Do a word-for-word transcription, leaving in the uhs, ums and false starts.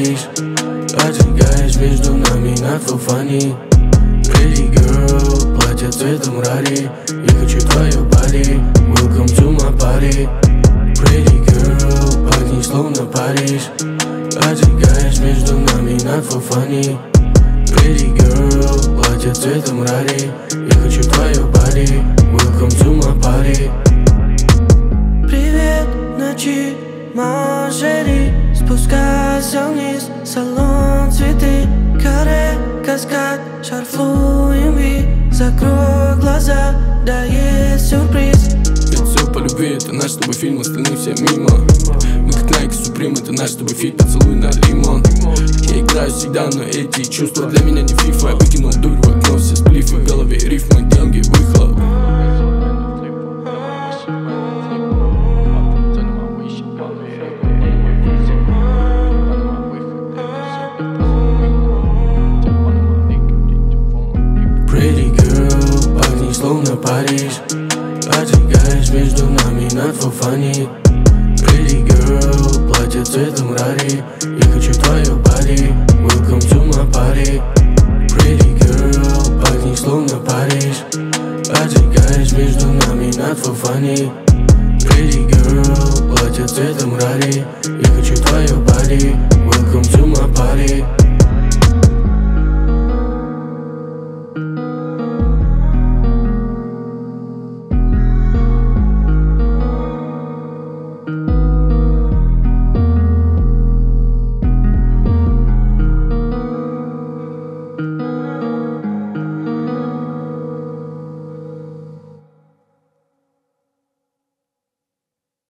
Париж. Отжигаешь между нами not for funny. Pretty girl, платье цветом рари. Я хочу твою body, welcome to my party. Pretty girl, пахнешь словно Париж. Отжигаешь между нами not for funny. Pretty girl, платье цветом рари. Я хочу твою body, welcome to my party. Привет, ночи, моя шери. Спускайся вниз, салон цветы. Каре, каскад, шарфлуем ви. Закрой глаза, да есть сюрприз. Это все по любви, это наш с тобой фильм, остальные все мимо. Мы как Nike Supreme, это наш с тобой фит, поцелуй на лимон. Я играю всегда, но эти чувства для меня не фифа. Я выкинул дурь в окно, все сплифы в голове, рифмы, деньги, выхлоп. Pretty girl, пахнешь словно Париж. Отжигаешь между нами not for funny. Pretty girl, платье цветом рари. Я хочу твою body, welcome to my party. Pretty girl, пахнешь словно Париж. Отжигаешь между нами not for funny.